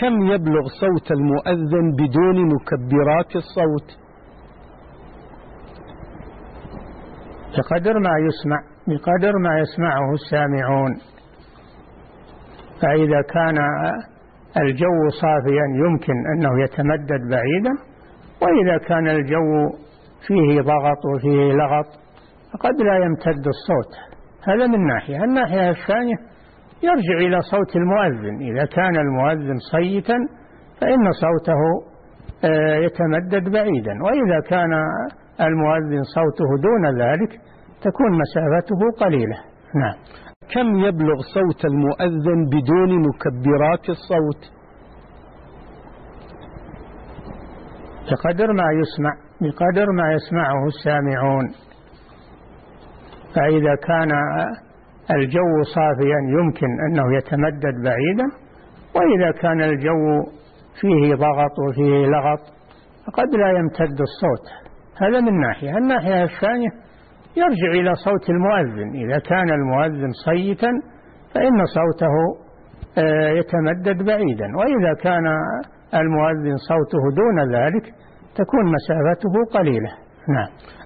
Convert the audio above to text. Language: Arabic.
كم يبلغ صوت المؤذن بدون مكبرات الصوت؟ بقدر ما يسمعه السامعون. فإذا كان الجو صافيا يمكن أنه يتمدد بعيدا، وإذا كان الجو فيه ضغط وفيه لغط فقد لا يمتد الصوت. هذا من ناحية. الناحية الثانية يرجع إلى صوت المؤذن. إذا كان المؤذن صيتا فإن صوته يتمدد بعيدا، وإذا كان المؤذن صوته دون ذلك تكون مسافته قليلة. نعم. كم يبلغ صوت المؤذن بدون مكبرات الصوت؟ بقدر ما يسمعه السامعون. فإذا كان الجو صافيا يمكن أنه يتمدد بعيدا، وإذا كان الجو فيه ضغط وفيه لغط فقد لا يمتد الصوت. هذا من ناحية. الناحية الثانية يرجع إلى صوت المؤذن. إذا كان المؤذن صيتا فإن صوته يتمدد بعيدا، وإذا كان المؤذن صوته دون ذلك تكون مسافته قليلة. نعم.